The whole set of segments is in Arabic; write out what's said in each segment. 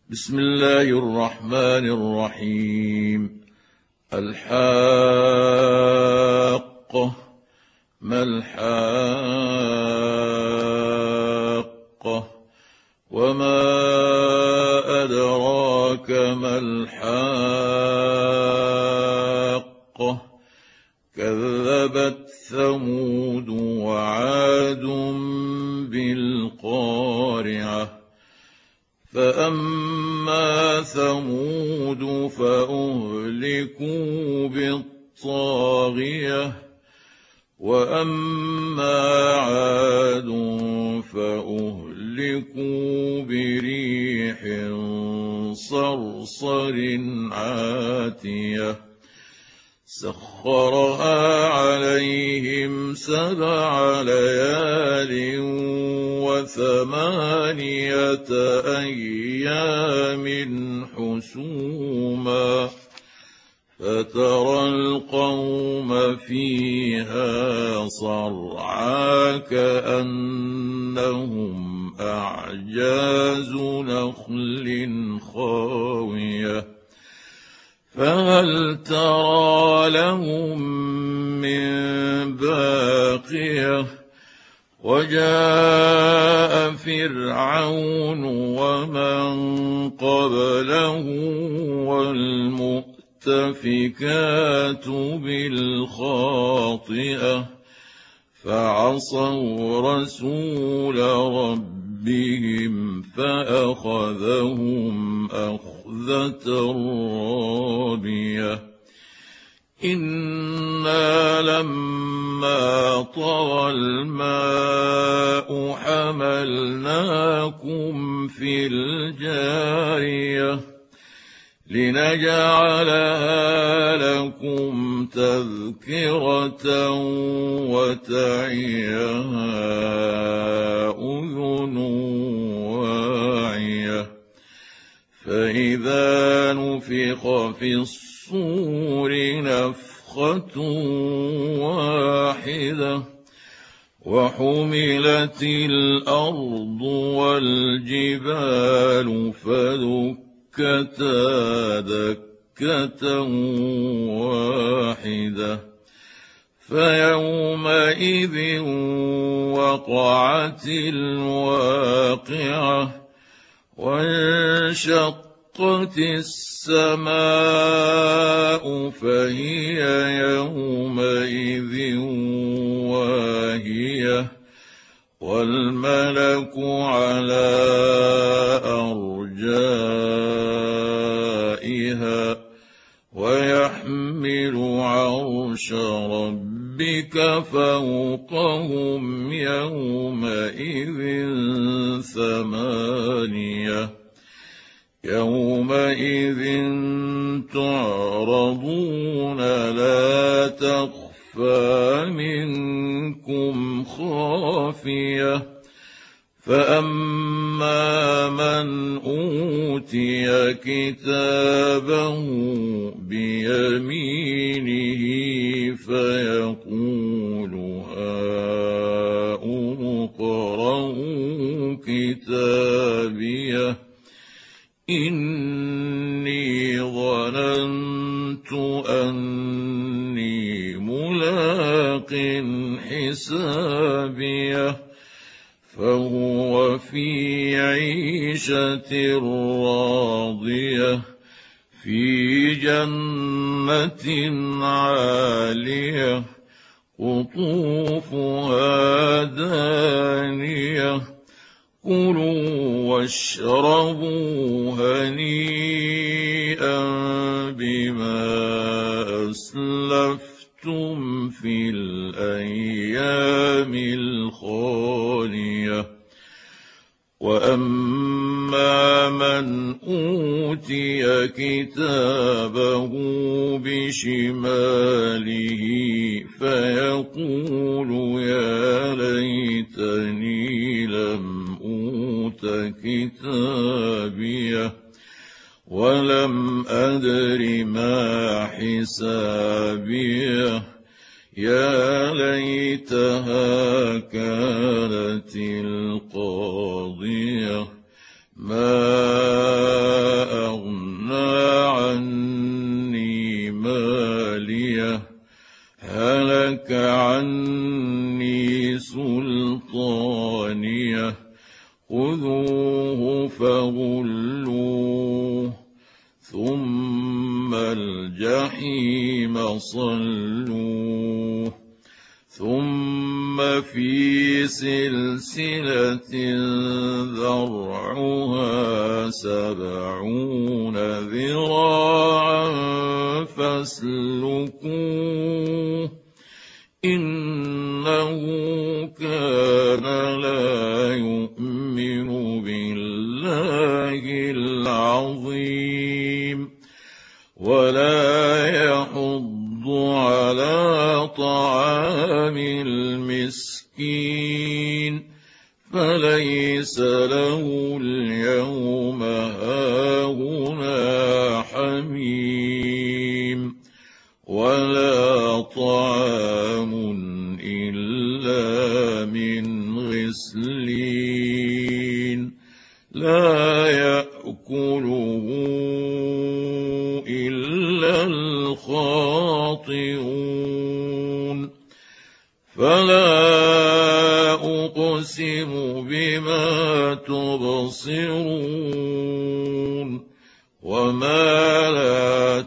بسم الله الرحمن الرحيم. الحاقة. ما الحاقة؟ وما أدراك ما الحاقة؟ كذبت ثمود وعاد بالقارعة. فأما ثمود فأهلكوا بالطاغية، وأما عاد فأهلكوا بريح صرصر عاتية سخرها عليهم 7 ليال و8 أيام حسوما، فترى القوم فيها صرعى كأنهم أعجاز نخل خاوية، فهل ترى لهم من باقية؟ وجاء فرعون ومن قبله والمؤتفكات بالخاطئة، فعصوا رسول ربهم فأخذهم أخذة رابية. إنا لما طغى الماء حملناكم في الجارية لنجعلها لكم تذكرة وتعيها أذن واعية. فإذا نفخ في الصور نفخة واحدة، وحملت الأرض والجبال فدكتا دكة واحدة، فيومئذ وقعت الواقعة، وانشقت السماء فهي يومئذ واهية، والملك على أرجائها، ويحمل عرش ربك فوقهم يومئذ 8. يومئذ تعرضون لا تخفى منكم خافية، فأما من أوتي كتابه بيمينه فيقول هاؤم اقرءوا كتابيه إني ظننت أني ملاق حسابيه، فهو في عيشة راضية في جنة عالية قطوفها دانية. كلوا واشربوا هنيئا بما أسلفتم في الأيام الخالية. وأما من أوتي كتابه بشماله فيقول يا ليتني لم أوت كتابيه ولم أدر ما حسابيه، يا ليتها كانت كانت القاضية، ما أغنى عني ماليه، هلك عني سلطانيه، فغلوه ثم الجحيم صلوه ثم في سلسلة ذرعها 70 ذراعا فاسلكوه إنه كان لا يؤمن بالله العظيم ولا يحض على طعام المسكين فليس له اليوم هاهنا حميم ولا طعام إلا من غسلين لا يأكله إلا الخاطئون فلا أقسم بما تبصرون وما لا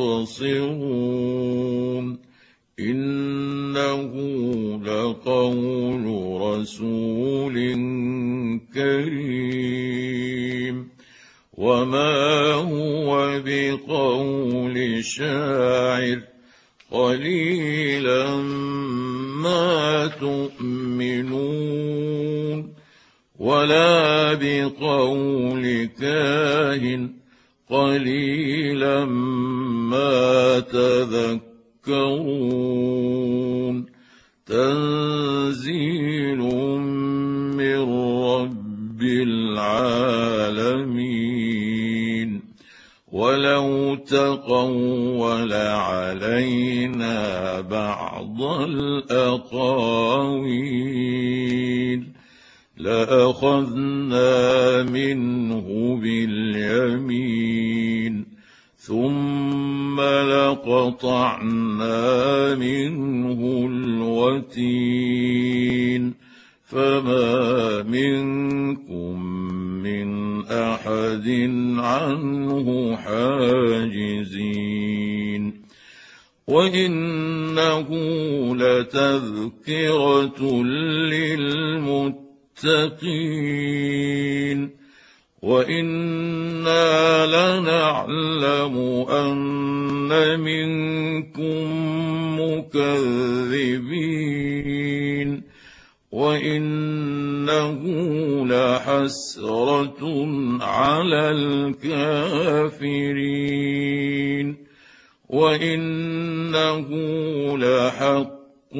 تبصرون إنه لقول رسول كريم وما هو بقول شاعر قليلا ما تؤمنون ولا بقول كاهن قليلا ما تذكرون تنزيل من رب العالمين ولو تقول علينا بعض الأقاويل لأخذنا منه باليمين ثم لقطعنا منه الوتين فما منكم من أحد عنه حاجزين وإنه لتذكرة للمتقين وإنا لنعلم أن منكم مكذبين وإنه لحسرة على الكافرين وإنه لحق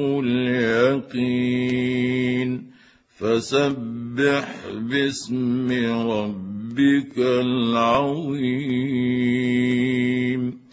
اليقين فسبح باسم ربك العظيم